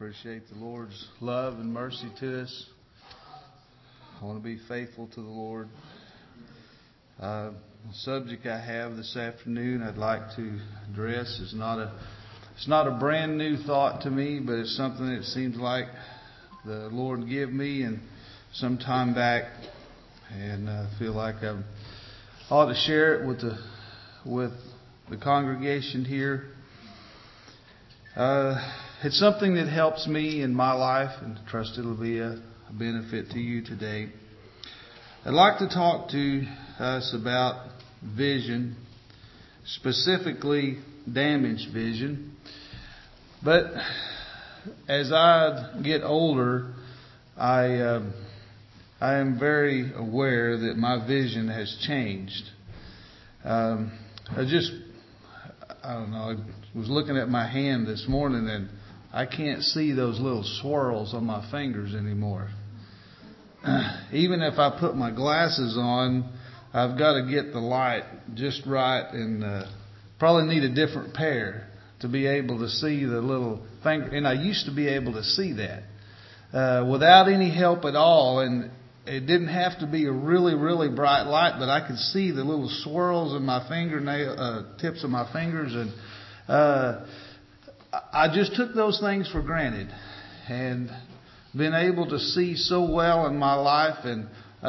Appreciate the Lord's love and mercy to us. I want to be faithful to the Lord. The subject I have this afternoon I'd like to address is not a brand new thought to me, but it's something that seems like the Lord gave me and some time back, and I feel like I ought to share it with the congregation here. It's something that helps me in my life, and I trust it'll be a benefit to you today. I'd like to talk to us about vision, specifically damaged vision. But as I get older, I am very aware that my vision has changed. I don't know, I was looking at my hand this morning and I can't see those little swirls on my fingers anymore. Even if I put my glasses on, I've got to get the light just right, and probably need a different pair to be able to see the little finger. And I used to be able to see that without any help at all, and it didn't have to be a really, really bright light, but I could see the little swirls in my fingernail tips of my fingers, and I just took those things for granted, and been able to see so well in my life, and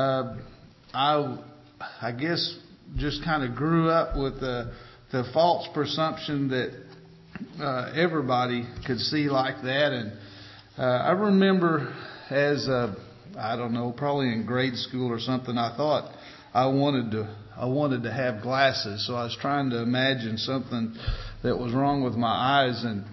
I guess just kind of grew up with the false presumption that everybody could see like that. And I remember as I don't know, probably in grade school or something, I thought I wanted to have glasses. So I was trying to imagine something that was wrong with my eyes, and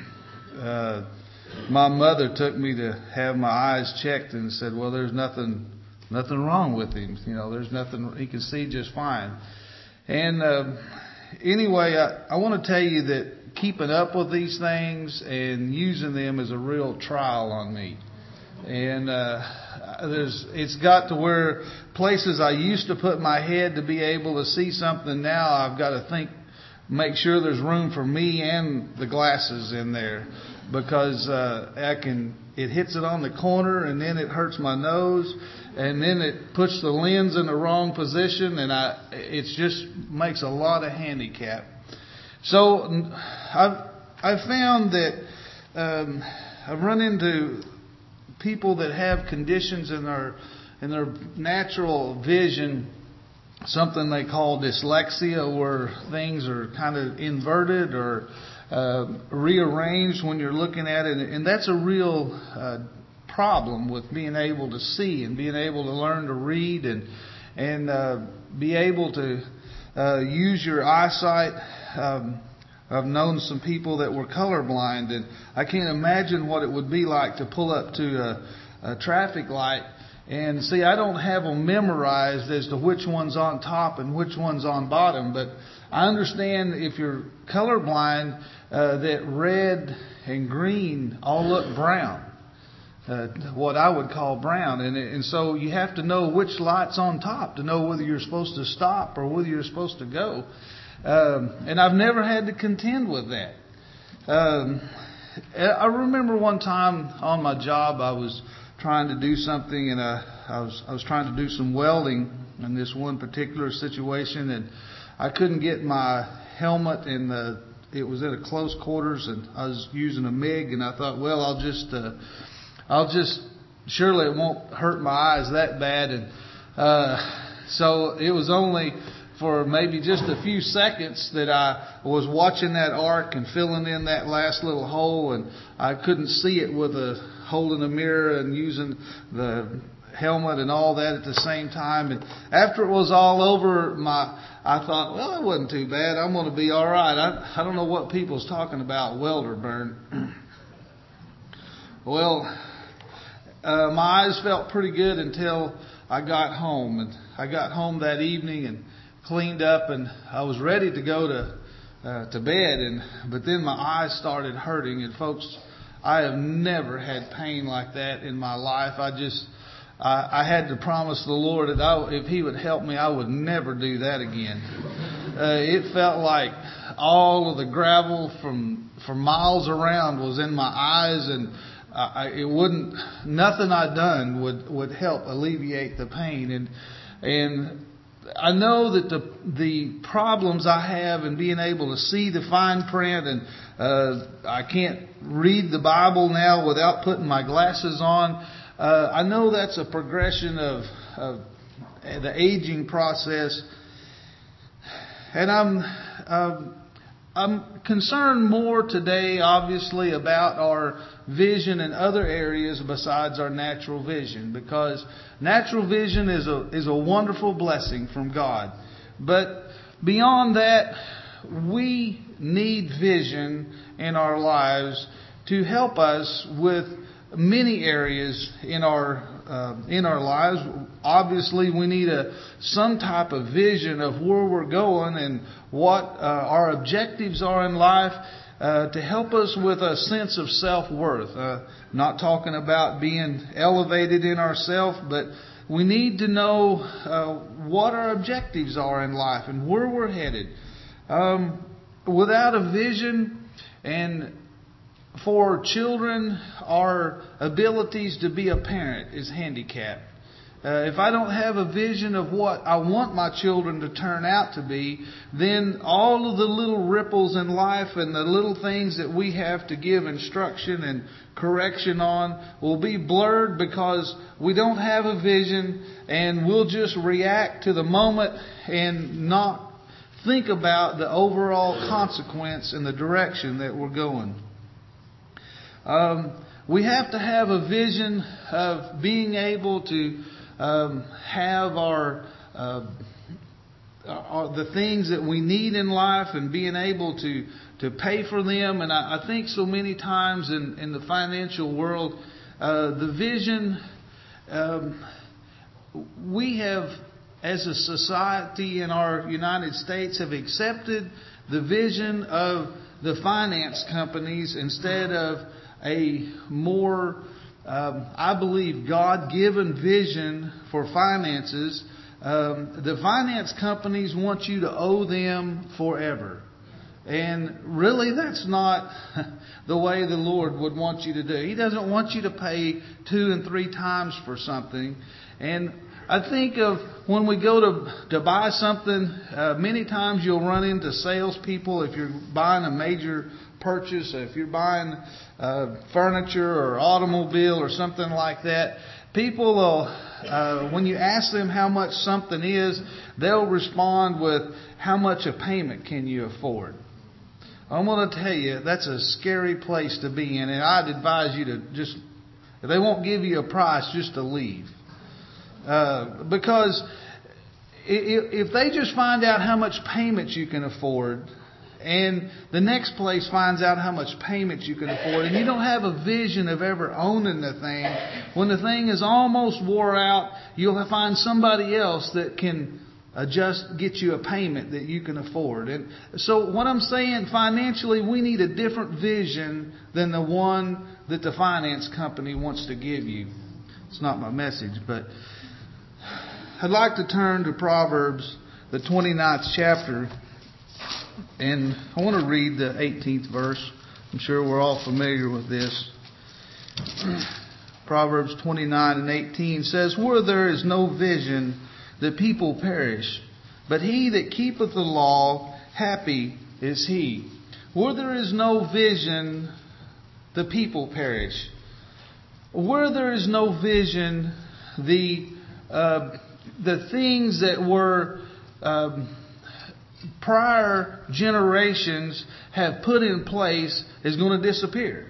my mother took me to have my eyes checked and said, well, there's nothing wrong with him. You know, there's nothing, he can see just fine. And anyway, I want to tell you that keeping up with these things and using them is a real trial on me. And it's got to where places I used to put my head to be able to see something, now I've got to make sure there's room for me and the glasses in there, because it hits it on the corner, and then it hurts my nose, and then it puts the lens in the wrong position, and it just makes a lot of handicap. So I've found that I've run into people that have conditions in their natural vision, something they call dyslexia, where things are kind of inverted or rearranged when you're looking at it, and that's a real problem with being able to see and being able to learn to read and be able to use your eyesight. I've known some people that were colorblind, and I can't imagine what it would be like to pull up to a traffic light and see. I don't have them memorized as to which one's on top and which one's on bottom, but I understand if you're colorblind that red and green all look brown, what I would call brown, and so you have to know which light's on top to know whether you're supposed to stop or whether you're supposed to go. And I've never had to contend with that. I remember one time on my job I was trying to do something, and I was trying to do some welding in this one particular situation, and I couldn't get my helmet, and it was at a close quarters, and I was using a MIG, and I thought, well, I'll just surely it won't hurt my eyes that bad, and so it was only for maybe just a few seconds that I was watching that arc and filling in that last little hole, and I couldn't see it with holding a mirror and using the helmet and all that at the same time. And after it was all over, I thought, well, it wasn't too bad. I'm going to be all right. I don't know what people's talking about, welder burn. Well, my eyes felt pretty good until I got home. And I got home that evening and cleaned up, and I was ready to go to bed, but then my eyes started hurting. And folks, I have never had pain like that in my life. I had to promise the Lord that if He would help me, I would never do that again. It felt like all of the gravel from miles around was in my eyes, and nothing I'd done would help alleviate the pain. And I know that the problems I have in being able to see the fine print, and I can't read the Bible now without putting my glasses on. I know that's a progression of the aging process, and I'm concerned more today, obviously, about our vision in other areas besides our natural vision, because natural vision is a wonderful blessing from God. But beyond that, we need vision in our lives to help us with many areas in our lives. Obviously, we need some type of vision of where we're going and what our objectives are in life to help us with a sense of self-worth. Not talking about being elevated in ourselves, but we need to know what our objectives are in life and where we're headed. Without a vision, and for children, our abilities to be a parent is handicapped. If I don't have a vision of what I want my children to turn out to be, then all of the little ripples in life and the little things that we have to give instruction and correction on will be blurred because we don't have a vision, and we'll just react to the moment and not think about the overall consequence and the direction that we're going. We have to have a vision of being able to have the things that we need in life and being able to pay for them. And I think so many times in the financial world, the vision, we have, as a society in our United States, have accepted the vision of the finance companies instead of a more, I believe, God-given vision for finances. The finance companies want you to owe them forever. And really, that's not the way the Lord would want you to do. He doesn't want you to pay 2 and 3 times for something. And I think of when we go to buy something, many times you'll run into salespeople if you're buying a major purchase, if you're buying furniture or automobile or something like that. People will, when you ask them how much something is, they'll respond with, how much a payment can you afford? I'm going to tell you, that's a scary place to be in, and I'd advise you to just, if they won't give you a price, just to leave. Because if they just find out how much payment you can afford, and the next place finds out how much payment you can afford, and you don't have a vision of ever owning the thing, when the thing is almost wore out, you'll find somebody else that can get you a payment that you can afford. And so what I'm saying, financially, we need a different vision than the one that the finance company wants to give you. It's not my message, but I'd like to turn to Proverbs, the 29th chapter, and I want to read the 18th verse. I'm sure we're all familiar with this. Proverbs 29 and 18 says, "Where there is no vision, the people perish, but he that keepeth the law, happy is he." Where there is no vision, the people perish. Where there is no vision, the things that were prior generations have put in place is going to disappear.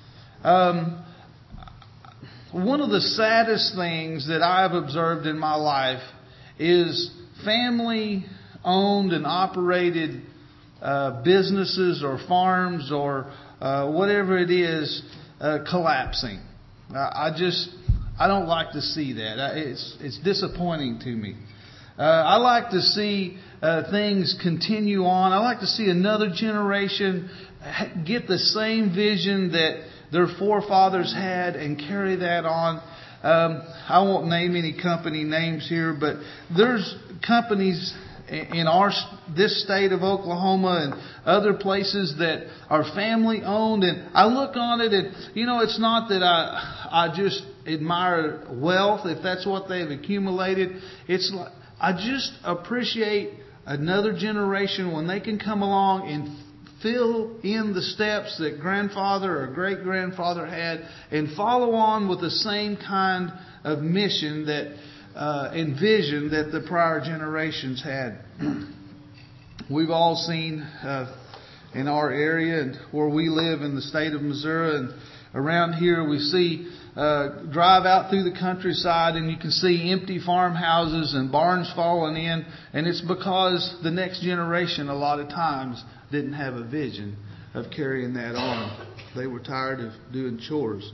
One of the saddest things that I've observed in my life is family-owned and operated businesses or farms or whatever it is collapsing. I don't like to see that. It's disappointing to me. I like to see things continue on. I like to see another generation get the same vision that their forefathers had and carry that on. I won't name any company names here, but there's companies in this state of Oklahoma and other places that are family owned. And I look on it and, it's not that I just admire wealth, if that's what they've accumulated. It's like, I just appreciate another generation when they can come along and fill in the steps that grandfather or great grandfather had and follow on with the same kind of mission that and vision that the prior generations had. We've all seen in our area and where we live in the state of Missouri and around here, we see drive out through the countryside and you can see empty farmhouses and barns falling in, and it's because the next generation a lot of times didn't have a vision of carrying that on. They were tired of doing chores.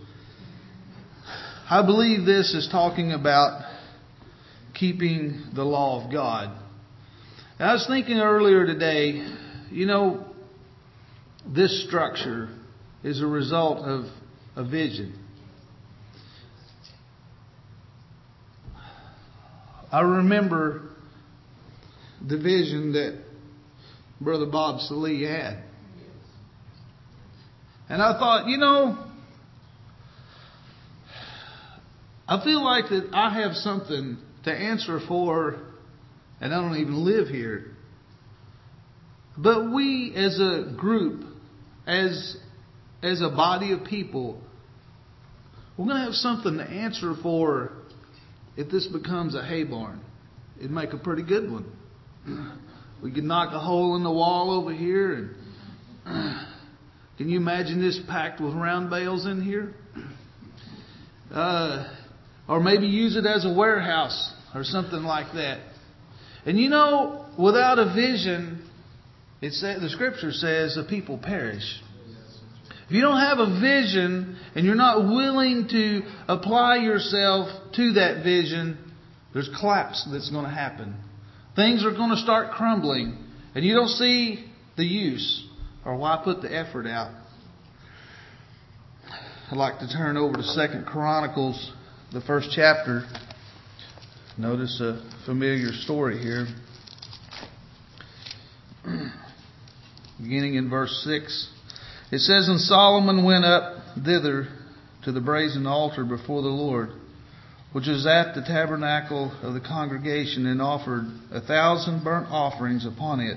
I believe this is talking about keeping the law of God. And I was thinking earlier today, this structure is a result of a vision. I remember the vision that Brother Bob Salee had. And I thought, I feel like that I have something to answer for, and I don't even live here. But we as a group, as a body of people, we're going to have something to answer for if this becomes a hay barn. It'd make a pretty good one. We could knock a hole in the wall over here. And can you imagine this packed with round bales in here? Or maybe use it as a warehouse or something like that. And without a vision, the Scripture says the people perish. If you don't have a vision and you're not willing to apply yourself to that vision, there's collapse that's going to happen. Things are going to start crumbling. And you don't see the use or why put the effort out. I'd like to turn over to 2 Chronicles, the first chapter. Notice a familiar story here. Beginning in verse 6. It says, And Solomon went up thither to the brazen altar before the Lord, which was at the tabernacle of the congregation, and offered 1,000 burnt offerings upon it.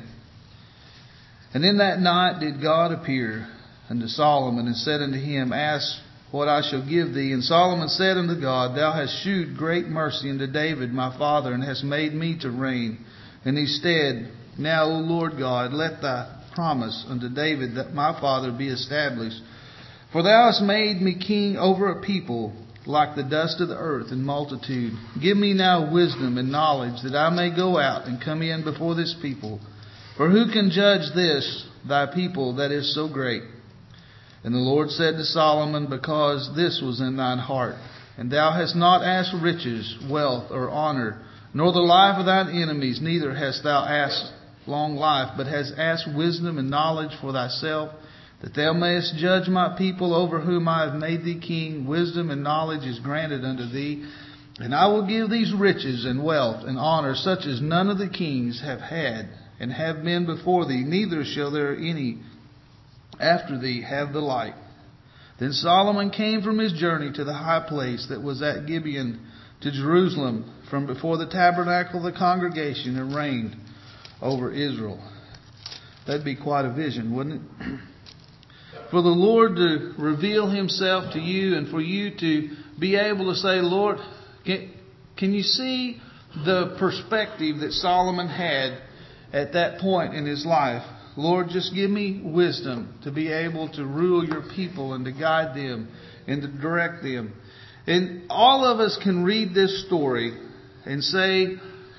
And in that night did God appear unto Solomon, and said unto him, Ask what I shall give thee. And Solomon said unto God, Thou hast shewed great mercy unto David my father, and hast made me to reign in his stead. Now, O Lord God, let thy promise unto David that my father be established. For thou hast made me king over a people like the dust of the earth in multitude. Give me now wisdom and knowledge, that I may go out and come in before this people. For who can judge this thy people that is so great? And the Lord said to Solomon, Because this was in thine heart, and thou hast not asked riches, wealth, or honor, nor the life of thine enemies, neither hast thou asked long life, but hast asked wisdom and knowledge for thyself, that thou mayest judge my people over whom I have made thee king. Wisdom and knowledge is granted unto thee. And I will give these riches and wealth and honor, such as none of the kings have had and have been before thee, neither shall there any after thee have the like. Then Solomon came from his journey to the high place that was at Gibeon to Jerusalem, from before the tabernacle of the congregation, and reigned over Israel. That'd be quite a vision, wouldn't it? For the Lord to reveal himself to you, and for you to be able to say, Lord, can you see the perspective that Solomon had at that point in his life? Lord, just give me wisdom to be able to rule your people and to guide them and to direct them. And all of us can read this story and say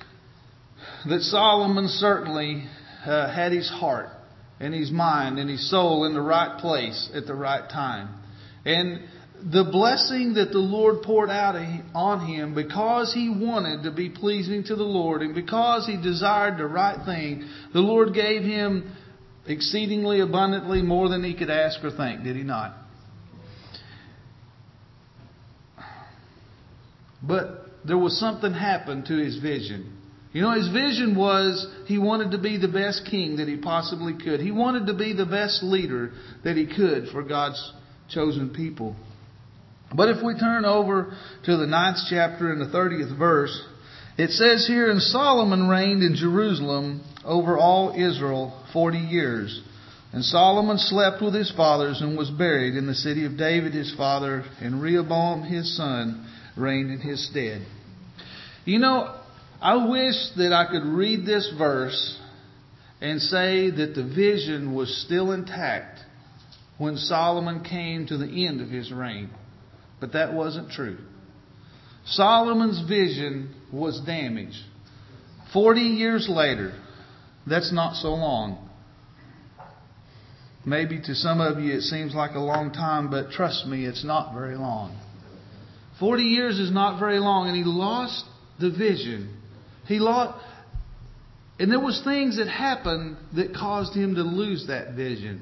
that Solomon certainly had his heart and his mind and his soul in the right place at the right time. And the blessing that the Lord poured out on him, because he wanted to be pleasing to the Lord and because he desired the right thing, the Lord gave him exceedingly abundantly more than he could ask or think, did he not? But there was something happened to his vision. You know, his vision was he wanted to be the best king that he possibly could. He wanted to be the best leader that he could for God's chosen people. But if we turn over to the 9th chapter and the 30th verse, it says here, and Solomon reigned in Jerusalem over all Israel 40 years. And Solomon slept with his fathers and was buried in the city of David his father, and Rehoboam his son reigned in his stead. You know, I wish that I could read this verse and say that the vision was still intact when Solomon came to the end of his reign. But that wasn't true. Solomon's vision was damaged. 40 years later, that's not so long. Maybe to some of you it seems like a long time, but trust me, it's not very long. 40 years is not very long, and he lost the vision. And there was things that happened that caused him to lose that vision.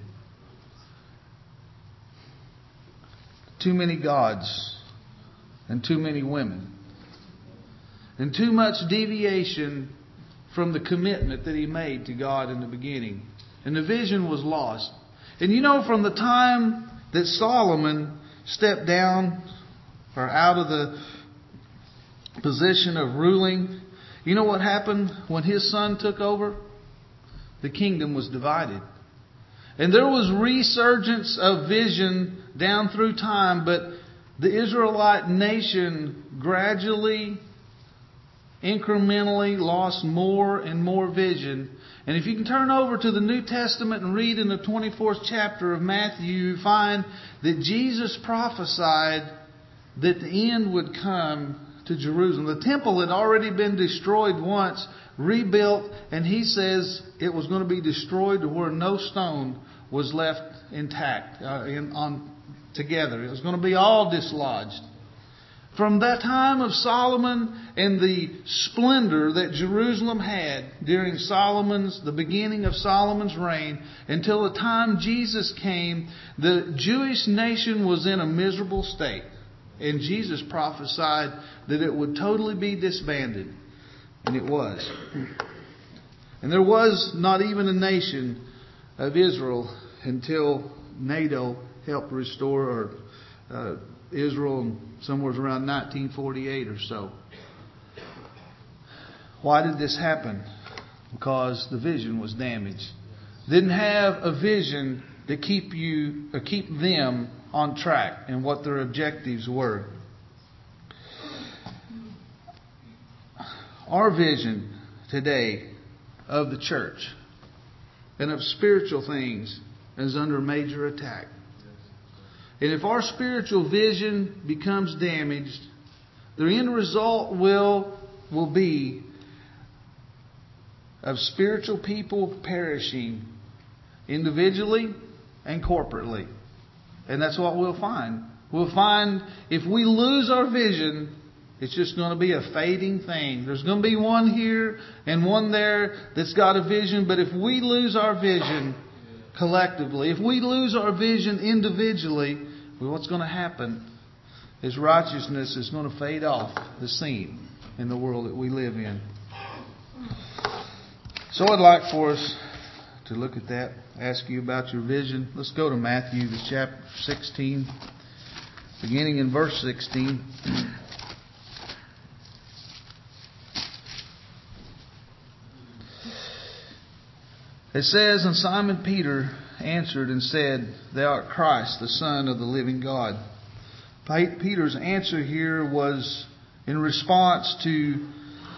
Too many gods and too many women. And too much deviation from the commitment that he made to God in the beginning. And the vision was lost. And you know, from the time that Solomon stepped down or out of the position of ruling, you know what happened when his son took over? The kingdom was divided. And there was resurgence of vision down through time, but the Israelite nation gradually, incrementally lost more and more vision. And if you can turn over to the New Testament and read in the 24th chapter of Matthew, you find that Jesus prophesied that the end would come to Jerusalem. The temple had already been destroyed once, rebuilt, and he says it was going to be destroyed to where no stone was left intact together. It was going to be all dislodged. From that time of Solomon and the splendor that Jerusalem had during the beginning of Solomon's reign, until the time Jesus came, the Jewish nation was in a miserable state. And Jesus prophesied that it would totally be disbanded. And it was. And there was not even a nation of Israel until NATO helped restore Israel somewhere around 1948 or so. Why did this happen? Because the vision was damaged. Didn't have a vision to keep them on track and what their objectives were. Our vision today of the church and of spiritual things is under major attack. And if our spiritual vision becomes damaged, the end result will be of spiritual people perishing individually and corporately. And that's what we'll find. We'll find if we lose our vision, it's just going to be a fading thing. There's going to be one here and one there that's got a vision. But if we lose our vision collectively, if we lose our vision individually, well, what's going to happen is righteousness is going to fade off the scene in the world that we live in. So I'd like for us to look at that, ask you about your vision. Let's go to Matthew, the chapter 16, beginning in verse 16. It says, and Simon Peter answered and said, Thou art Christ, the Son of the living God. Peter's answer here was in response to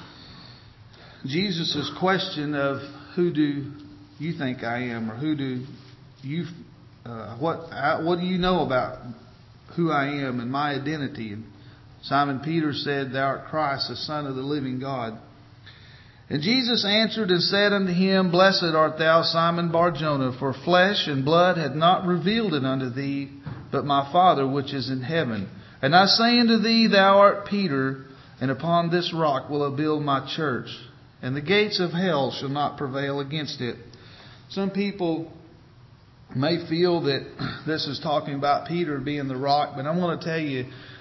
Jesus' question of, who do you think I am, or who do you, what do you know about who I am and my identity? And Simon Peter said, Thou art Christ, the Son of the living God. And Jesus answered and said unto him, Blessed art thou, Simon Bar-Jonah, for flesh and blood had not revealed it unto thee, but my Father which is in heaven. And I say unto thee, Thou art Peter, and upon this rock will I build my church, and the gates of hell shall not prevail against it. Some people may feel that this is talking about Peter being the rock, but I want to tell you,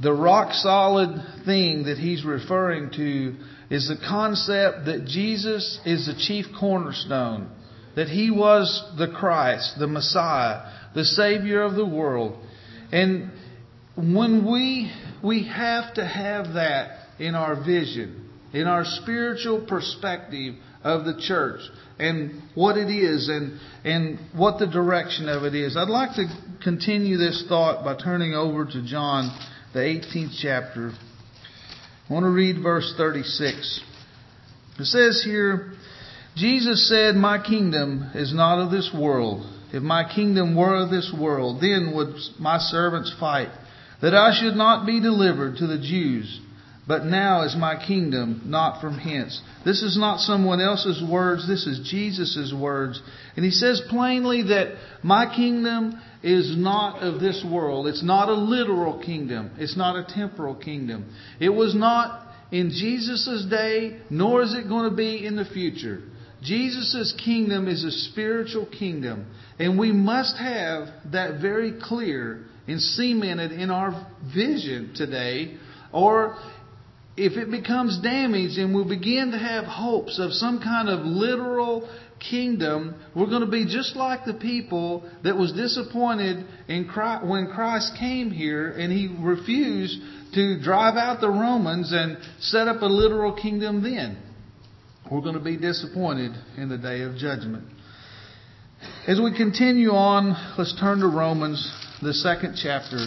the rock solid thing that he's referring to is the concept that Jesus is the chief cornerstone, that He was the Christ, the Messiah, the Savior of the world. And when we have to have that in our vision, in our spiritual perspective of the church and what it is and what the direction of it is. I'd like to continue this thought by turning over to John, the 18th chapter. I want to read verse 36. It says here, Jesus said, "My kingdom is not of this world. If my kingdom were of this world, then would my servants fight, that I should not be delivered to the Jews. But now is my kingdom not from hence." This is not someone else's words. This is Jesus' words. And He says plainly that my kingdom is not of this world. It's not a literal kingdom. It's not a temporal kingdom. It was not in Jesus' day, nor is it going to be in the future. Jesus' kingdom is a spiritual kingdom. And we must have that very clear and cemented in our vision today. Or if it becomes damaged and we begin to have hopes of some kind of literal kingdom, we're going to be just like the people that was disappointed in Christ, when Christ came here and He refused to drive out the Romans and set up a literal kingdom then. We're going to be disappointed in the day of judgment. As we continue on, let's turn to Romans, the 2nd chapter.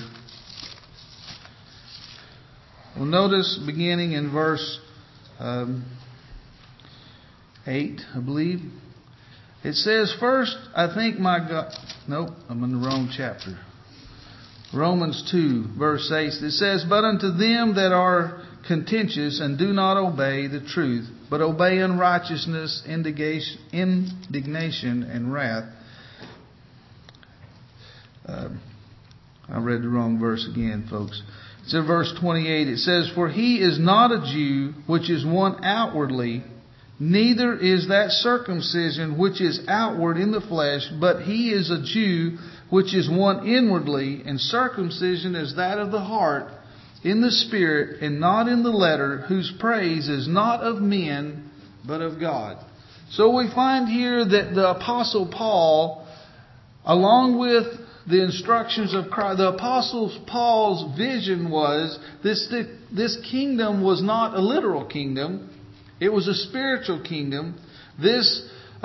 We'll notice beginning in verse 8, I believe. It says, "First, I thank my God." Nope, I'm in the wrong chapter. Romans 2, verse 8. It says, "But unto them that are contentious and do not obey the truth, but obey unrighteousness, indignation, and wrath." I read the wrong verse again, folks. It's in verse 28. It says, "For he is not a Jew, which is one outwardly, neither is that circumcision which is outward in the flesh, but he is a Jew, which is one inwardly, and circumcision is that of the heart, in the spirit, and not in the letter, whose praise is not of men, but of God." So we find here that the Apostle Paul, along with the instructions of Christ, the Apostle Paul's vision was this kingdom was not a literal kingdom. It was a spiritual kingdom. This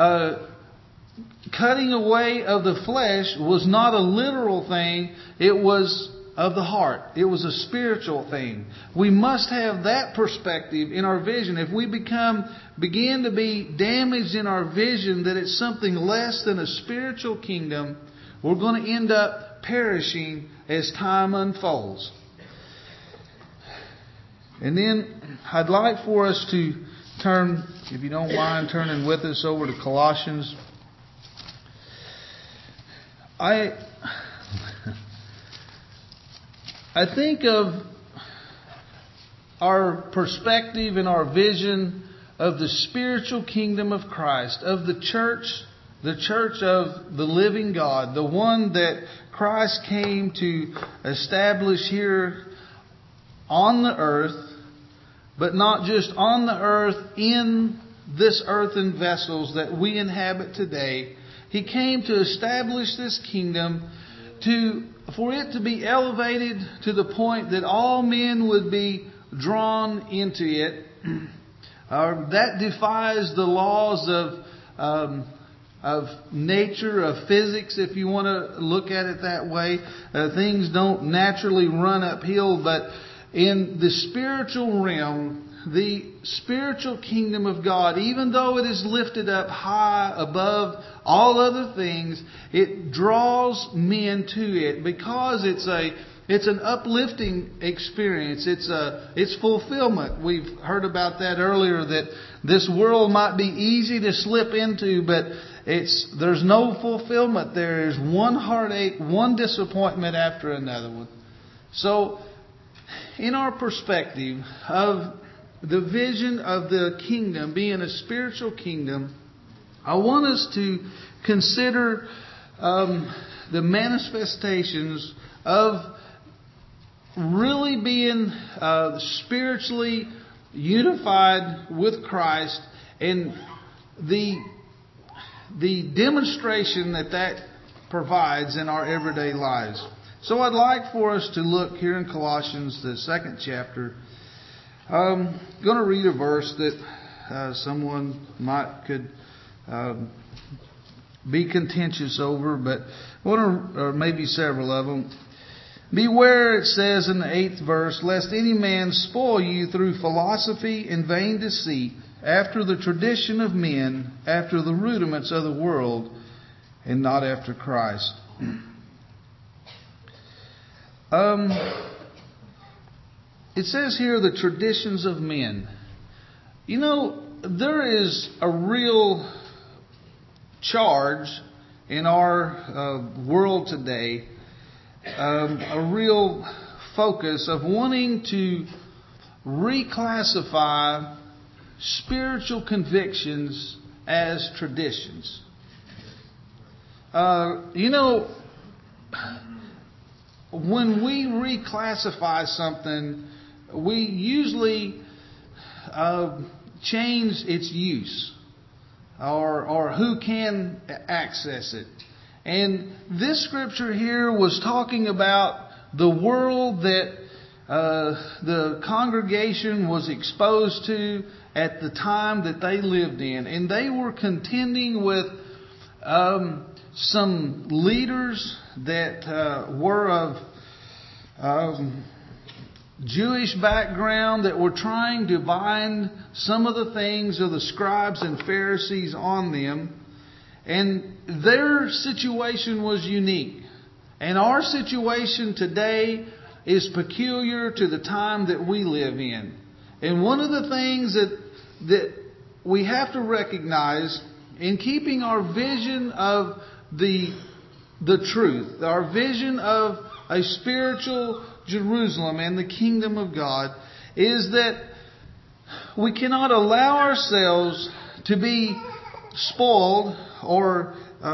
cutting away of the flesh was not a literal thing. It was of the heart. It was a spiritual thing. We must have that perspective in our vision. If we begin to be damaged in our vision that it's something less than a spiritual kingdom, we're going to end up perishing as time unfolds. And then I'd like for us to turn, if you don't mind turning with us over to Colossians. I think of our perspective and our vision of the spiritual kingdom of Christ, of the church of the living God, the one that Christ came to establish here on the earth, but not just on the earth, in this earthen vessels that we inhabit today. He came to establish this kingdom for it to be elevated to the point that all men would be drawn into it. That defies the laws of nature, of physics, if you want to look at it that way. Things don't naturally run uphill, but in the spiritual realm, the spiritual kingdom of God, even though it is lifted up high above all other things, it draws men to it because it's an uplifting experience. It's fulfillment. We've heard about that earlier, that this world might be easy to slip into, but there's no fulfillment. There is one heartache, one disappointment after another one. So, in our perspective of the vision of the kingdom being a spiritual kingdom, I want us to consider the manifestations of really being spiritually unified with Christ, and the demonstration that provides in our everyday lives. So I'd like for us to look here in Colossians, the 2nd chapter. I'm going to read a verse that someone could be contentious over, but or maybe several of them. Beware, it says in the 8th verse, lest any man spoil you through philosophy and vain deceit, after the tradition of men, after the rudiments of the world, and not after Christ. It says here the traditions of men. You know, there is a real charge in our world today, a real focus of wanting to reclassify spiritual convictions as traditions. You know, when we reclassify something, we usually change its use or who can access it. And this scripture here was talking about the world that the congregation was exposed to at the time that they lived in. And they were contending with some leaders that were of Jewish background that were trying to bind some of the things of the scribes and Pharisees on them. And their situation was unique. And our situation today is peculiar to the time that we live in. And one of the things that we have to recognize in keeping our vision of the truth, our vision of a spiritual Jerusalem and the kingdom of God, is that we cannot allow ourselves to be spoiled, or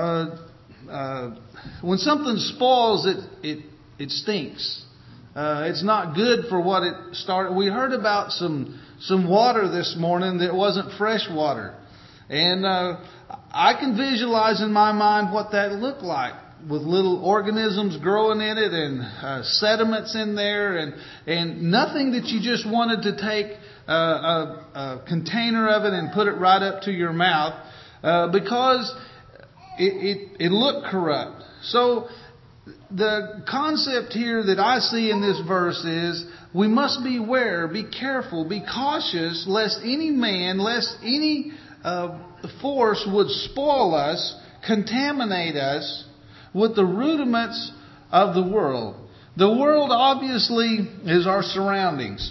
when something spoils, it stinks. It's not good for what it started. We heard about some water this morning that wasn't fresh water, and I can visualize in my mind what that looked like, with little organisms growing in it and sediments in there, and nothing that you just wanted to take a container of it and put it right up to your mouth because it looked corrupt. So the concept here that I see in this verse is we must beware, be careful, be cautious, lest any man, lest any force would spoil us, contaminate us with the rudiments of the world. The world obviously is our surroundings.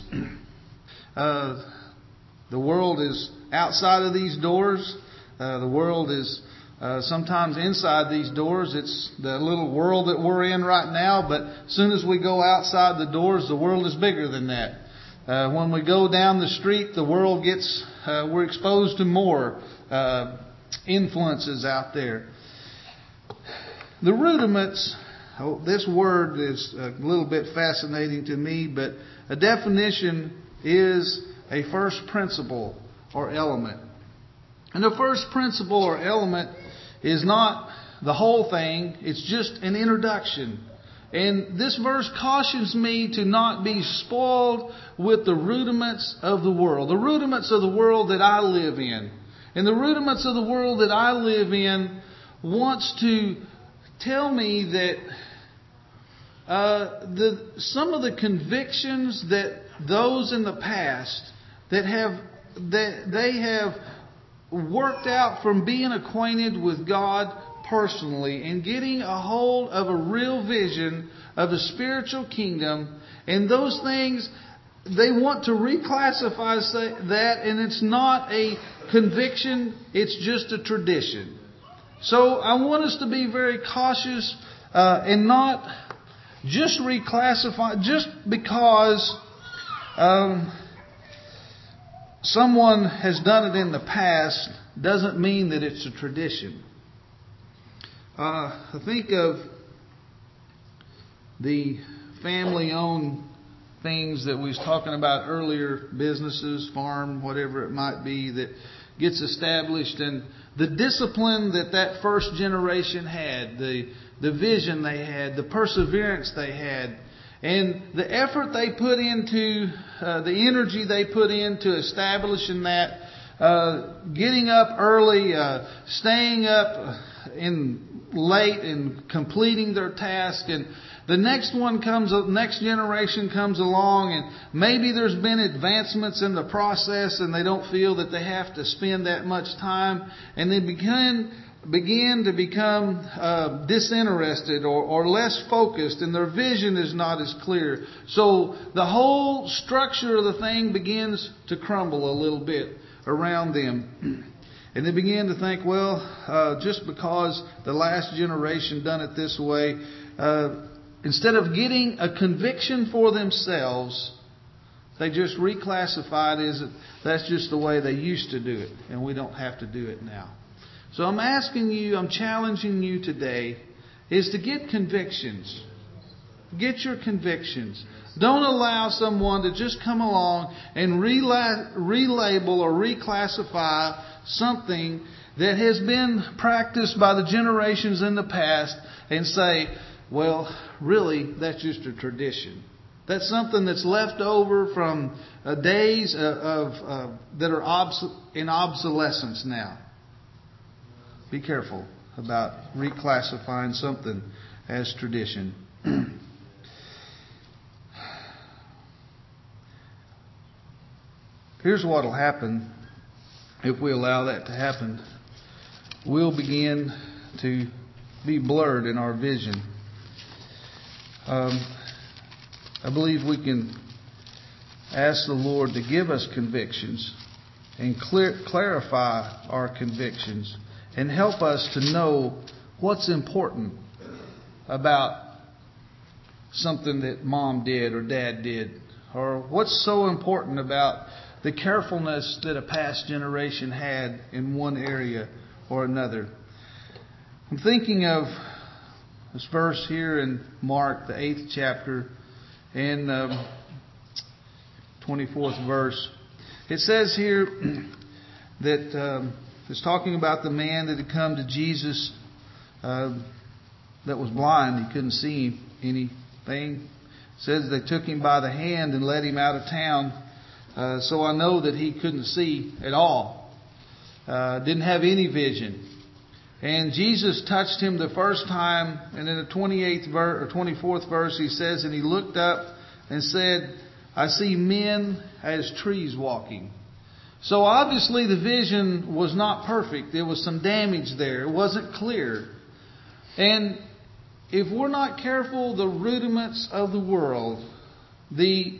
The world is outside of these doors. The world is sometimes inside these doors. It's the little world that we're in right now, but as soon as we go outside the doors, the world is bigger than that. When we go down the street, the world gets, we're exposed to more influences out there. The rudiments, this word is a little bit fascinating to me, but a definition is a first principle or element. And the first principle or element is not the whole thing, it's just an introduction. And this verse cautions me to not be spoiled with the rudiments of the world. The rudiments of the world that I live in. And the rudiments of the world that I live in wants to tell me that some of the convictions that those in the past that they have worked out from being acquainted with God personally and getting a hold of a real vision of the spiritual kingdom, and those things they want to reclassify that, and it's not a conviction, it's just a tradition. So I want us to be very cautious and not just reclassify just because someone has done it in the past doesn't mean that it's a tradition. I think of the family-owned things that we was talking about earlier, businesses, farm, whatever it might be, that gets established, and the discipline that first generation had, the vision they had, the perseverance they had, and the effort they put into, the energy they put into establishing that, getting up early, staying up late and completing their task, and the next generation comes along, and maybe there's been advancements in the process, and they don't feel that they have to spend that much time, and they begin to become disinterested or less focused, and their vision is not as clear. So the whole structure of the thing begins to crumble a little bit around them. And they begin to think, well, just because the last generation done it this way, instead of getting a conviction for themselves, they just reclassify it as that's just the way they used to do it, and we don't have to do it now. So I'm challenging you today, is to get convictions. Get your convictions. Don't allow someone to just come along and relabel or reclassify something that has been practiced by the generations in the past and say, well, really, that's just a tradition. That's something that's left over from days that are in obsolescence now. Be careful about reclassifying something as tradition. Here's what will happen if we allow that to happen. We'll begin to be blurred in our vision. I believe we can ask the Lord to give us convictions and clarify our convictions and help us to know what's important about something that mom did or dad did, or what's so important about the carefulness that a past generation had in one area or another. I'm thinking of this verse here in Mark, the 8th chapter, and 24th verse. It says here that it's talking about the man that had come to Jesus that was blind. He couldn't see anything. It says they took him by the hand and led him out of town. So I know that he couldn't see at all. Didn't have any vision. And Jesus touched him the first time, and in the 28th verse, or 24th verse, he says, and he looked up and said, I see men as trees walking. So obviously the vision was not perfect. There was some damage there. It wasn't clear. And if we're not careful, the rudiments of the world, the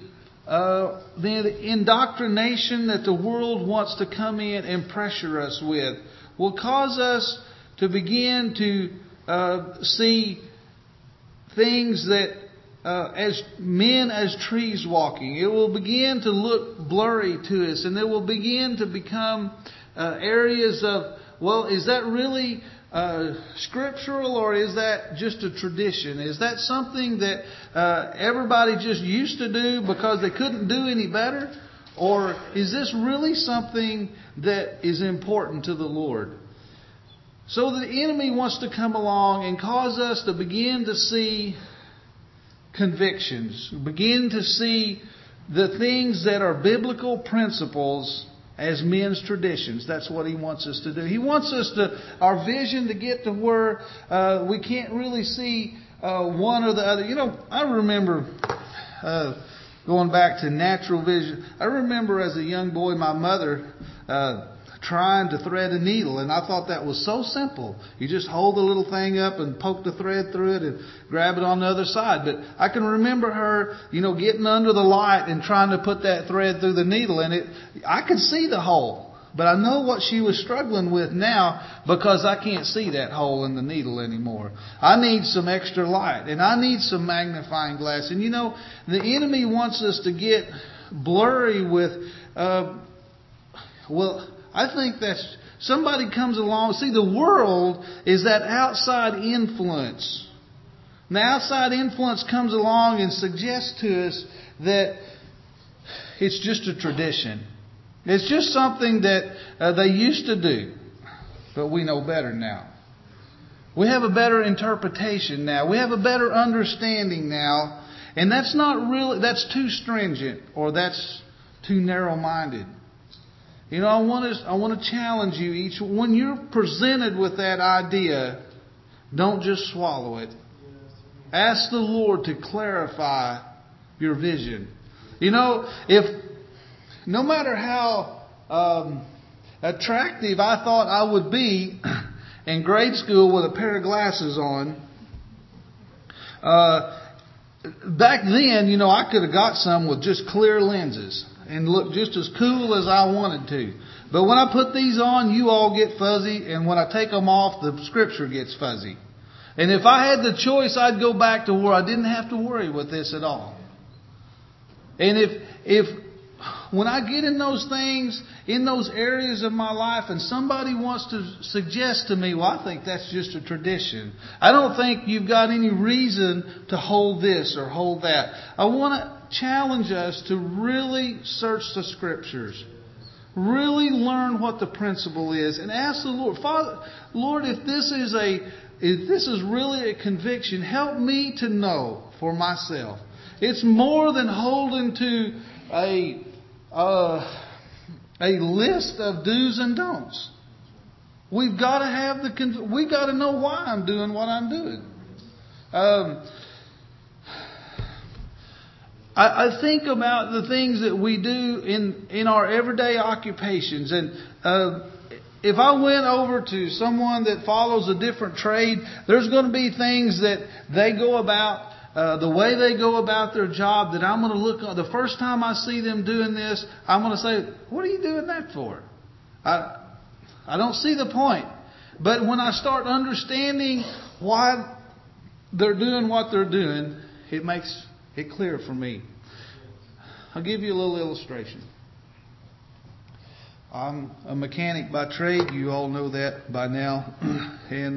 indoctrination that the world wants to come in and pressure us with will cause us to begin to see things that as men as trees walking. It will begin to look blurry to us, and it will begin to become areas of, well, is that really scriptural, or is that just a tradition? Is that something that everybody just used to do because they couldn't do any better? Or is this really something that is important to the Lord? So the enemy wants to come along and cause us to begin to see convictions, begin to see the things that are biblical principles as men's traditions. That's what he wants us to do. He wants us to, our vision to get to where we can't really see one or the other. You know, I remember going back to natural vision. I remember as a young boy, my mother trying to thread a needle, and I thought that was so simple. You just hold the little thing up and poke the thread through it and grab it on the other side. But I can remember her, getting under the light and trying to put that thread through the needle, and I could see the hole. But I know what she was struggling with now, because I can't see that hole in the needle anymore. I need some extra light, and I need some magnifying glass. And the enemy wants us to get blurry with, I think that's somebody comes along. See, the world is that outside influence And the outside influence comes along and suggests to us that it's just a tradition. It's just something that they used to do. But we know better now. We have a better interpretation now. We have a better understanding now. And that's not really, that's too stringent, or that's too narrow-minded. You know, I want to challenge you each. When you're presented with that idea, don't just swallow it. Ask the Lord to clarify your vision. You know, no matter how attractive I thought I would be in grade school with a pair of glasses on, back then, you know, I could have got some with just clear lenses and look just as cool as I wanted to. But when I put these on, you all get fuzzy, and when I take them off, the Scripture gets fuzzy. And if I had the choice, I'd go back to where I didn't have to worry with this at all. And if when I get in those things, in those areas of my life, and somebody wants to suggest to me, well, I think that's just a tradition. I don't think you've got any reason to hold this or hold that. I want to challenge us to really search the Scriptures. Really learn what the principle is, and ask the Lord, Father, Lord, if this is really a conviction, help me to know for myself. It's more than holding to a list of do's and don'ts. We've got to have we've got to know why I'm doing what I'm doing. I think about the things that we do in our everyday occupations, and if I went over to someone that follows a different trade, there's going to be things that they go about, the way they go about their job, that I'm going to look at. The first time I see them doing this, I'm going to say, what are you doing that for? I don't see the point. But when I start understanding why they're doing what they're doing, it makes it clear for me. I'll give you a little illustration. I'm a mechanic by trade. You all know that by now. And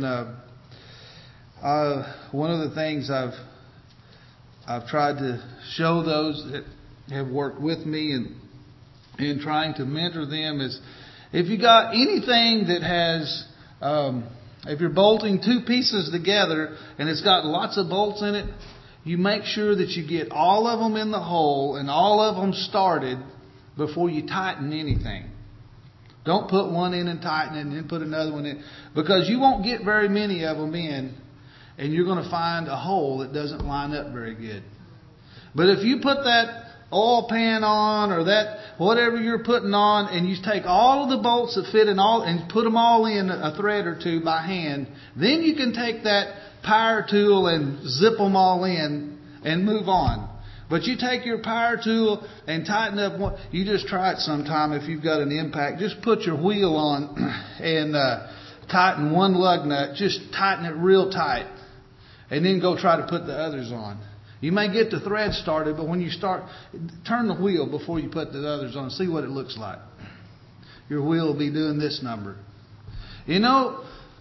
one of the things I've tried to show those that have worked with me and trying to mentor them is, if you got anything that has, if you're bolting two pieces together and it's got lots of bolts in it, you make sure that you get all of them in the hole and all of them started before you tighten anything. Don't put one in and tighten it and then put another one in, because you won't get very many of them in, and you're going to find a hole that doesn't line up very good. But if you put that oil pan on, or that whatever you're putting on, and you take all of the bolts that fit in all and put them all in a thread or two by hand, then you can take that power tool and zip them all in and move on. But you take your power tool and tighten up one. You just try it sometime if you've got an impact. Just put your wheel on and tighten one lug nut. Just tighten it real tight. And then go try to put the others on. You may get the thread started, but when you start, turn the wheel before you put the others on. See what it looks like. Your wheel will be doing this number. You know,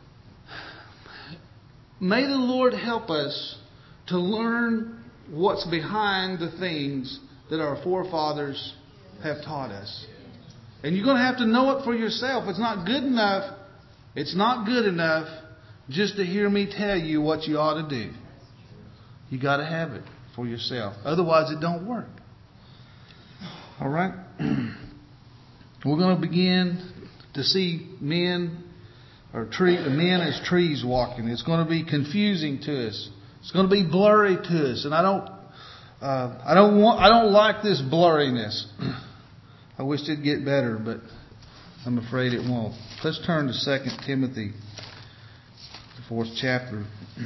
may the Lord help us to learn what's behind the things that our forefathers have taught us. And you're going to have to know it for yourself. It's not good enough. It's not good enough just to hear me tell you what you ought to do. You got to have it for yourself. Otherwise, it don't work. All right? We're going to begin to see men as trees walking. It's going to be confusing to us. It's going to be blurry to us, and I don't like this blurriness. I wish it'd get better, but I'm afraid it won't. Let's turn to 2 Timothy, the 4th chapter.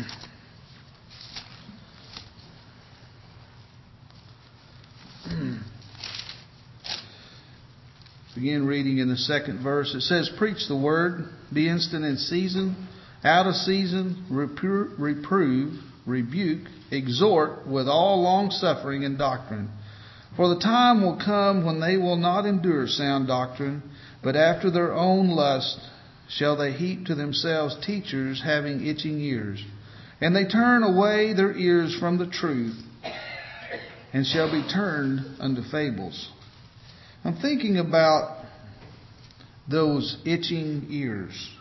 Begin reading in the 2nd verse. It says, "Preach the word, be instant in season, out of season, reprove, rebuke, exhort with all long suffering and doctrine. For the time will come when they will not endure sound doctrine, but after their own lust shall they heap to themselves teachers having itching ears. And they turn away their ears from the truth, and shall be turned unto fables. I'm thinking about those itching ears.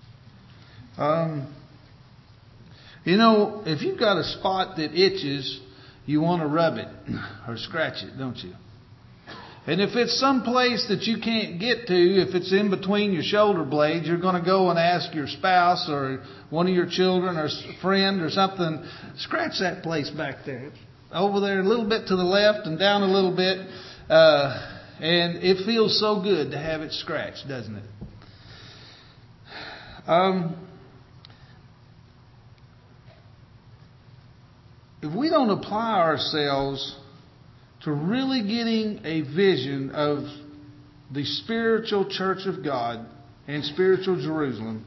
If you've got a spot that itches, you want to rub it or scratch it, don't you? And if it's some place that you can't get to, if it's in between your shoulder blades, you're going to go and ask your spouse or one of your children or friend or something, scratch that place back there. Over there a little bit to the left and down a little bit. And it feels so good to have it scratched, doesn't it? If we don't apply ourselves to really getting a vision of the spiritual church of God and spiritual Jerusalem,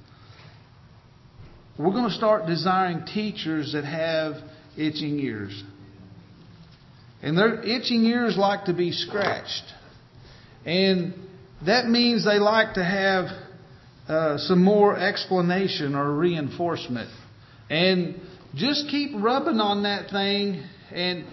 we're going to start desiring teachers that have itching ears. And their itching ears like to be scratched. And that means they like to have some more explanation or reinforcement. And just keep rubbing on that thing. And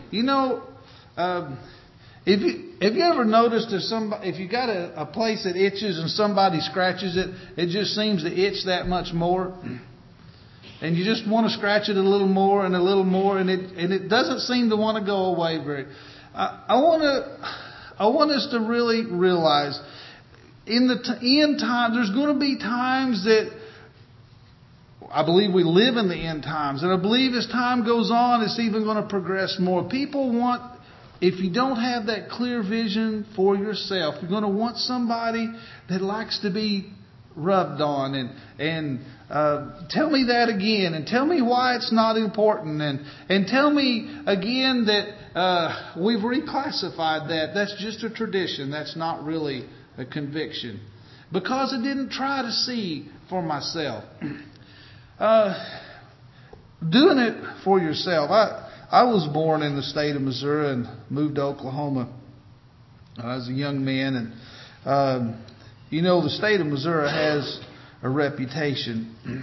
have you ever noticed if you got a place that itches and somebody scratches it, it just seems to itch that much more? And you just want to scratch it a little more and a little more, and it doesn't seem to want to go away very. I want us to really realize in the end time, there's going to be times that I believe we live in the end times, and I believe as time goes on, it's even going to progress more. People want, if you don't have that clear vision for yourself, you're going to want somebody that likes to be rubbed on and tell me that again, and tell me why it's not important, and tell me again that we've reclassified that. That's just a tradition. That's not really a conviction, because I didn't try to see for myself. Doing it for yourself. I was born in the state of Missouri and moved to Oklahoma as a young man, and the state of Missouri has a reputation.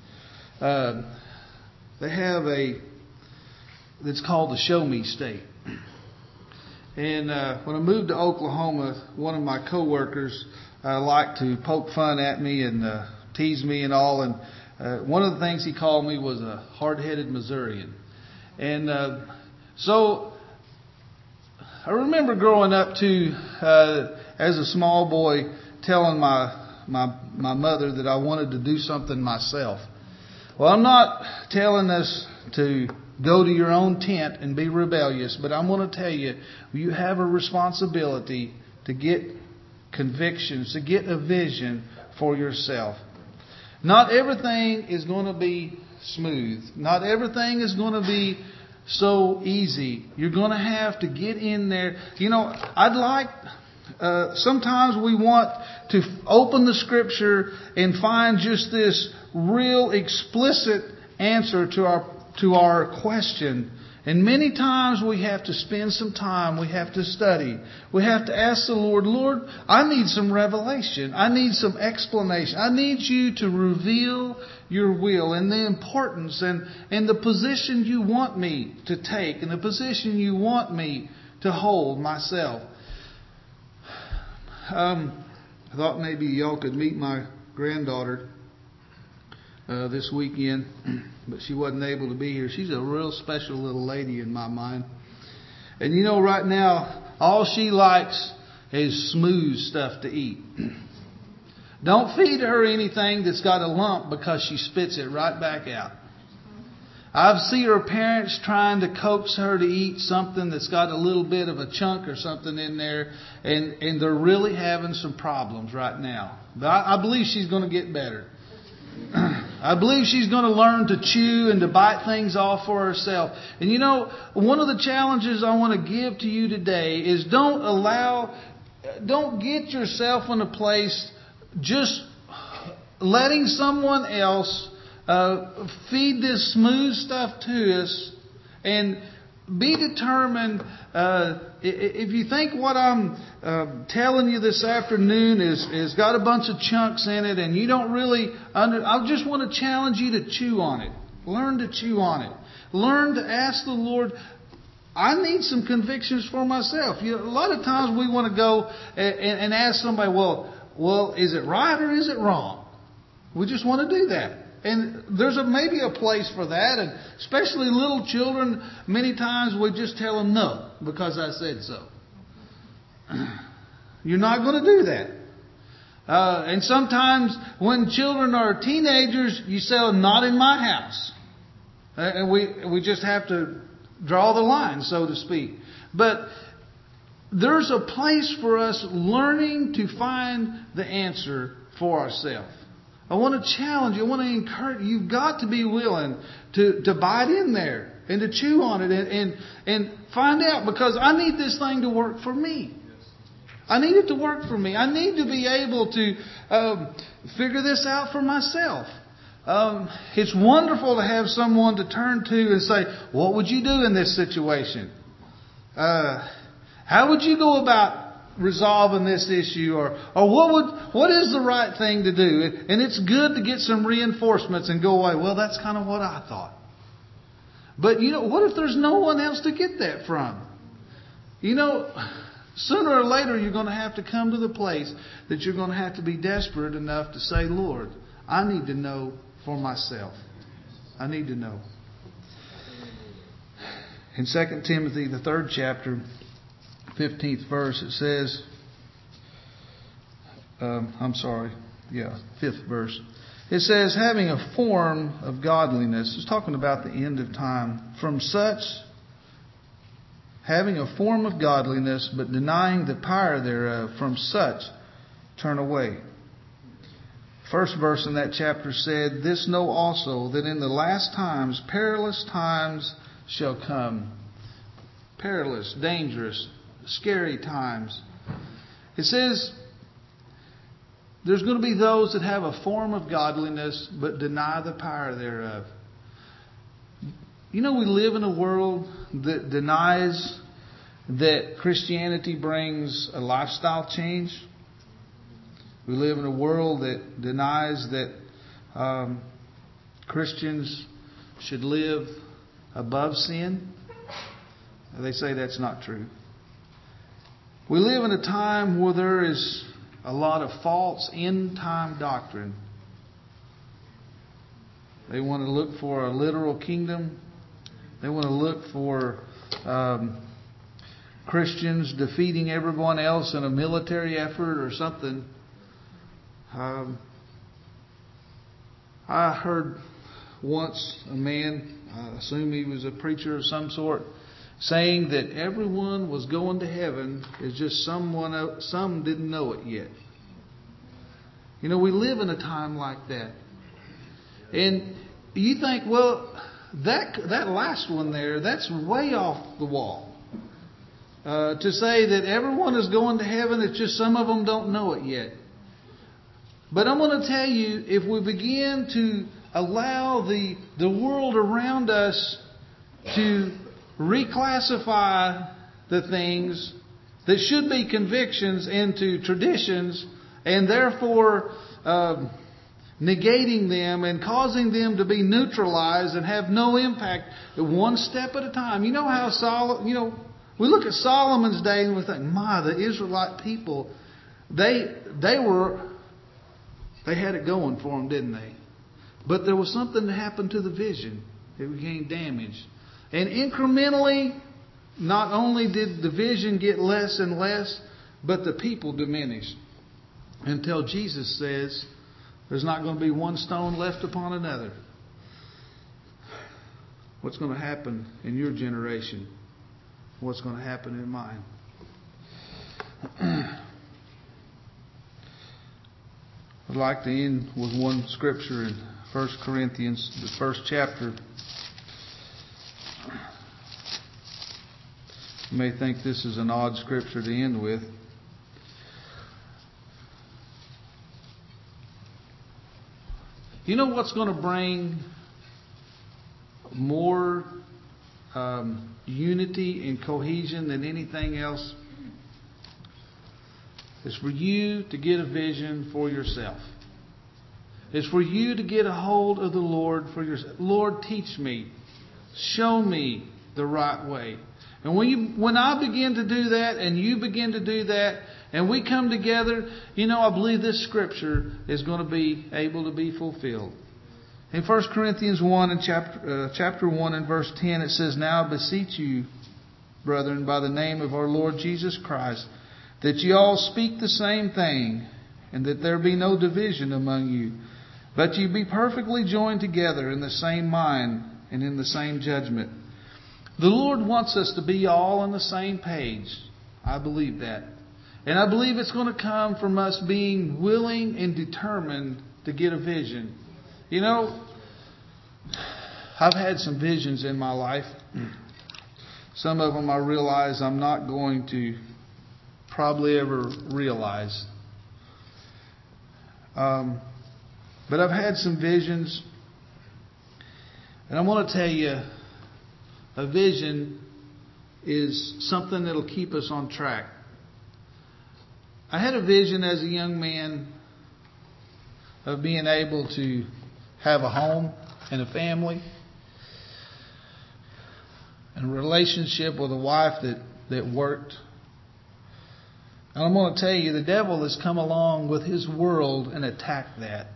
They have it's called the Show Me State. And when I moved to Oklahoma, one of my coworkers liked to poke fun at me and tease me and all. And one of the things he called me was a hard-headed Missourian. And so I remember growing up as a small boy, telling my mother that I wanted to do something myself. Well, I'm not telling us to go to your own tent and be rebellious, but I'm going to tell you, you have a responsibility to get convictions, to get a vision for yourself. Not everything is going to be smooth. Not everything is going to be so easy. You're going to have to get in there. Sometimes we want to open the Scripture and find just this real explicit answer to our question. And many times we have to spend some time. We have to study. We have to ask the Lord, Lord, I need some revelation. I need some explanation. I need you to reveal your will and the importance and the position you want me to take and the position you want me to hold myself. I thought maybe y'all could meet my granddaughter this weekend, but she wasn't able to be here. She's a real special little lady in my mind. And right now, all she likes is smooth stuff to eat. Don't feed her anything that's got a lump, because she spits it right back out. I've seen her parents trying to coax her to eat something that's got a little bit of a chunk or something in there, and they're really having some problems right now. But I believe she's going to get better. I believe she's going to learn to chew and to bite things off for herself. And one of the challenges I want to give to you today is don't get yourself in a place just letting someone else feed this smooth stuff to us, and be determined. If you think what I'm telling you this afternoon is got a bunch of chunks in it, and you don't really I just want to challenge you to chew on it. Learn to chew on it. Learn to ask the Lord, I need some convictions for myself. A lot of times we want to go and ask somebody, well, is it right or is it wrong? We just want to do that. And there's maybe a place for that. And especially little children, many times we just tell them no because I said so. You're not going to do that. And sometimes when children are teenagers, you say, not in my house. And we just have to draw the line, so to speak. But there's a place for us learning to find the answer for ourselves. I want to challenge you. I want to encourage you. You've got to be willing to bite in there and to chew on it and find out, because I need this thing to work for me. I need it to work for me. I need to be able to figure this out for myself. It's wonderful to have someone to turn to and say, what would you do in this situation? How would you go about resolving this issue? Or what is the right thing to do? And it's good to get some reinforcements and go away. Well, that's kind of what I thought. But what if there's no one else to get that from? Sooner or later you're going to have to come to the place that you're going to have to be desperate enough to say, Lord, I need to know for myself. I need to know. In 2 Timothy, the 3rd chapter, 15th verse, it says, 5th verse. It says, having a form of godliness. It's talking about the end of time. Having a form of godliness, but denying the power thereof, from such turn away. First verse in that chapter said, this know also, that in the last times perilous times shall come. Perilous, dangerous, scary times. It says there's going to be those that have a form of godliness but deny the power thereof. We live in a world that denies that Christianity brings a lifestyle change. We live in a world that denies that Christians should live above sin. They say that's not true. We live in a time where there is a lot of false end-time doctrine. They want to look for a literal kingdom. They want to look for Christians defeating everyone else in a military effort or something. I heard once a man, I assume he was a preacher of some sort, saying that everyone was going to heaven. It's just some didn't know it yet. We live in a time like that. And you think, well, that last one there, that's way off the wall. To say that everyone is going to heaven, it's just some of them don't know it yet. But I'm going to tell you, if we begin to allow the world around us to reclassify the things that should be convictions into traditions, and therefore negating them and causing them to be neutralized and have no impact, one step at a time. You know how we look at Solomon's day and we think, the Israelite people, they had it going for them, didn't they? But there was something that happened to the vision. It became damaged. And incrementally, not only did the vision get less and less, but the people diminished. Until Jesus says, there's not going to be one stone left upon another. What's going to happen in your generation? What's going to happen in mine? I'd like to end with one scripture in 1 Corinthians, the 1st chapter. You may think this is an odd scripture to end with. You know what's going to bring more unity and cohesion than anything else? It's for you to get a vision for yourself. is for you to get a hold of the Lord for yourself. Lord, teach me. Show me the right way. And when I begin to do that and you begin to do that and we come together, I believe this scripture is going to be able to be fulfilled. In 1 Corinthians 1 and chapter 1 and verse 10 it says, "Now I beseech you, brethren, by the name of our Lord Jesus Christ, that ye all speak the same thing, and that there be no division among you, but ye be perfectly joined together in the same mind and in the same judgment." The Lord wants us to be all on the same page. I believe that. And I believe it's going to come from us being willing and determined to get a vision. I've had some visions in my life. Some of them I realize I'm not going to probably ever realize. But I've had some visions. And I want to tell you, a vision is something that'll keep us on track. I had a vision as a young man of being able to have a home and a family and a relationship with a wife that worked. And I'm going to tell you, the devil has come along with his world and attacked that.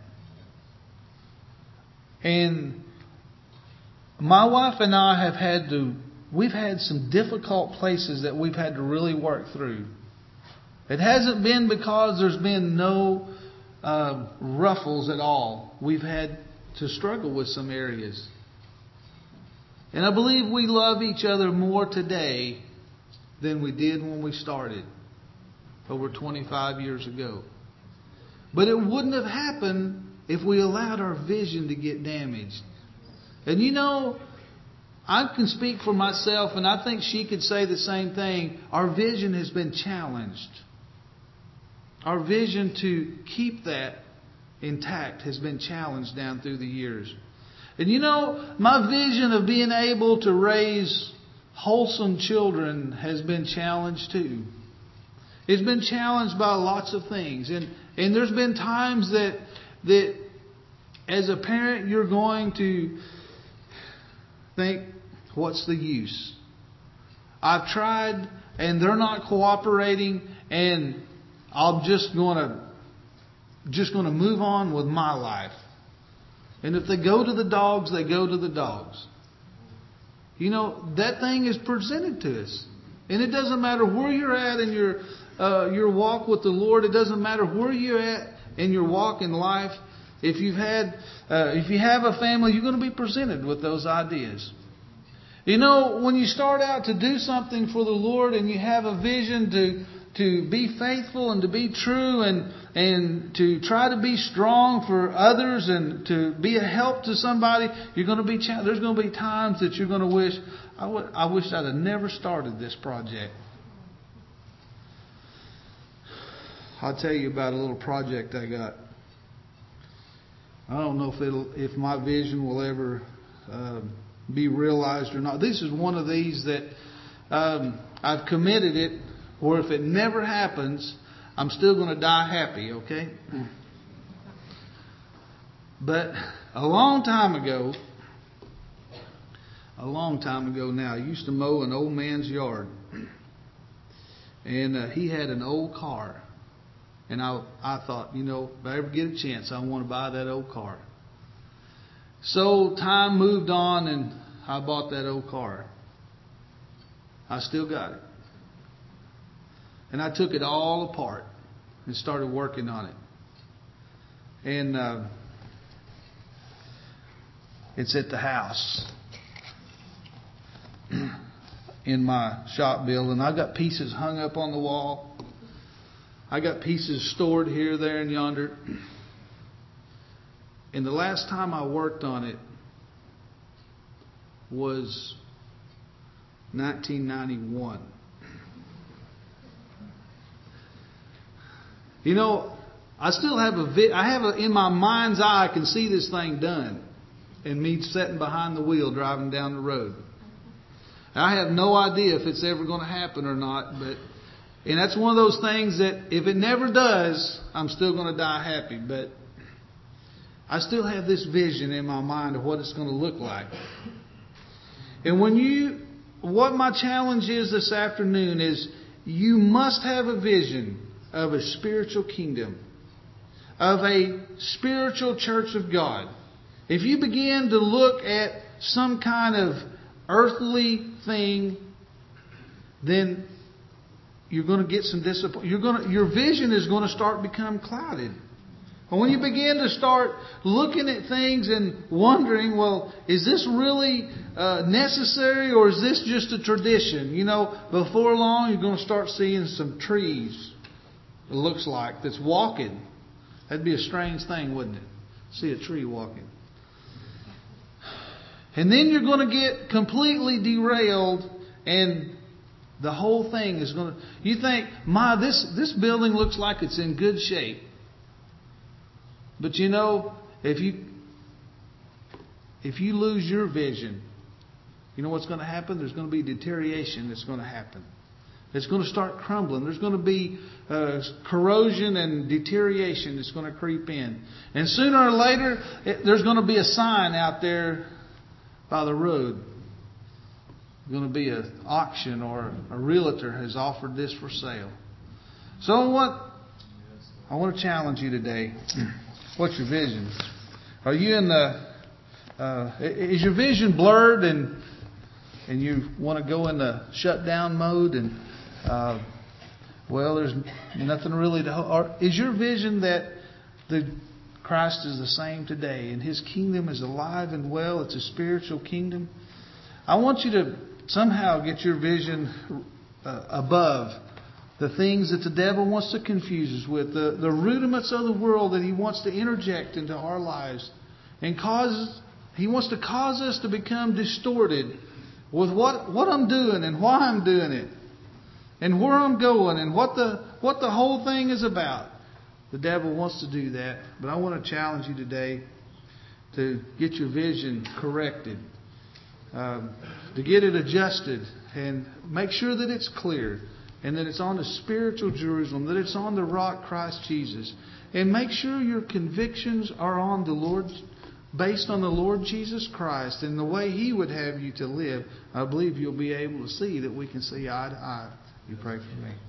And my wife and I we've had some difficult places that we've had to really work through. It hasn't been because there's been no ruffles at all. We've had to struggle with some areas. And I believe we love each other more today than we did when we started over 25 years ago. But it wouldn't have happened if we allowed our vision to get damaged. And I can speak for myself, and I think she could say the same thing. Our vision has been challenged. Our vision to keep that intact has been challenged down through the years. And my vision of being able to raise wholesome children has been challenged too. It's been challenged by lots of things. And there's been times that as a parent you're going to think, what's the use? I've tried and they're not cooperating, and I'm just going to move on with my life. And if they go to the dogs, they go to the dogs. That thing is presented to us. And it doesn't matter where you're at in your walk with the Lord. It doesn't matter where you're at in your walk in life. If you have a family, you're going to be presented with those ideas. When you start out to do something for the Lord and you have a vision to be faithful and to be true and to try to be strong for others and to be a help to somebody, there's going to be times that you're going to wish, I wish I'd have never started this project. I'll tell you about a little project I got. I don't know if my vision will ever be realized or not. This is one of these that I've committed it, or if it never happens, I'm still going to die happy, okay? But a long time ago now, I used to mow an old man's yard. And he had an old car. And I thought, if I ever get a chance, I want to buy that old car. So time moved on and I bought that old car. I still got it. And I took it all apart and started working on it. And it's at the house in my shop building. I got pieces hung up on the wall. I got pieces stored here, there, and yonder. And the last time I worked on it was 1991. I still have in my mind's eye, I can see this thing done. And me sitting behind the wheel driving down the road. I have no idea if it's ever going to happen or not, and that's one of those things that if it never does, I'm still going to die happy. But I still have this vision in my mind of what it's going to look like. And what my challenge is this afternoon is you must have a vision of a spiritual kingdom, of a spiritual church of God. If you begin to look at some kind of earthly thing, then you're going to get some disappointment. Your vision is going to start to become clouded. And when you begin to start looking at things and wondering, well, is this really necessary, or is this just a tradition? Before long you're going to start seeing some trees, it looks like, that's walking. That'd be a strange thing, wouldn't it? See a tree walking. And then you're going to get completely derailed, and the whole thing is going to... You think, this building looks like it's in good shape. But if you lose your vision, you know what's going to happen? There's going to be deterioration that's going to happen. It's going to start crumbling. There's going to be corrosion and deterioration that's going to creep in. And sooner or later, there's going to be a sign out there by the road. There's going to be an auction, or a realtor has offered this for sale. So I want to challenge you today. What's your vision? Are you is your vision blurred and you want to go in the shutdown mode and there's nothing really to or is your vision that Christ is the same today and His kingdom is alive and well? It's a spiritual kingdom. I want you to somehow get your vision above the things that the devil wants to confuse us with, the rudiments of the world that he wants to interject into our lives, and he wants to cause us to become distorted with what I'm doing and why I'm doing it, and where I'm going and what the whole thing is about. The devil wants to do that, but I want to challenge you today to get your vision corrected, to get it adjusted, and make sure that it's clear. And that it's on the spiritual Jerusalem, that it's on the rock Christ Jesus. And make sure your convictions are on the Lord, based on the Lord Jesus Christ and the way He would have you to live. I believe you'll be able to see that we can see eye to eye. You pray for me.